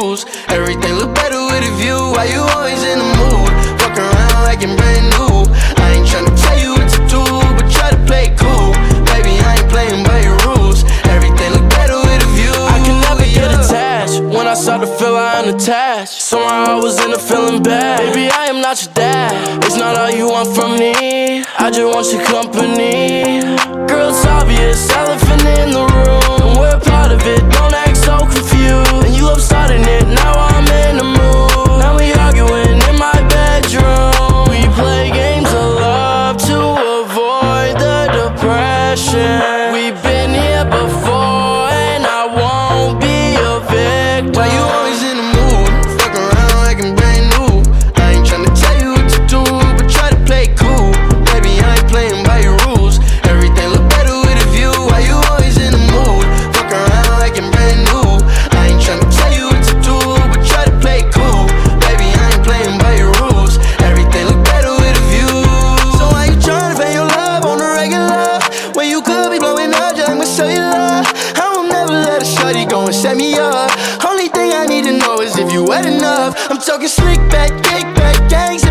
rules. Everything look better with a view. Why you always in the mood? Fuck around like you're brand new. I ain't tryna tell you what to do, but try to play it cool. Baby, I ain't playing by your rules. Everything look better with a view. I can never get attached. When I start to feel I am attached, somehow I was in a feeling bad. Baby, I am not your dad. It's not all you want from me. I just want your company. Girl, it's obvious, elephant in the room. We're part of it, don't act so confused. And you love starting it, now I'm in the mood. Now we arguing in my bedroom. We play games of love to avoid the depression. We've been here before and I won't be a victim. Why you always in the mood? Fuck around like I'm brand new. I ain't tryna tell you what to do, but try to play it cool. Baby, I ain't playing by your rules. Everything look better with a view. Why you always in the mood? Fuck around like I'm brand new. I ain't tryna tell you what to do, but try to play it cool. Baby, I ain't playing by your rules. Everything look better with a view. So why you tryna pay your love on the regular when you could be blowing up just like my cellular? I won't never let a shorty go and set me up. Only thing I need to know is if you wet enough. I'm talking slick back, kick back, gangs.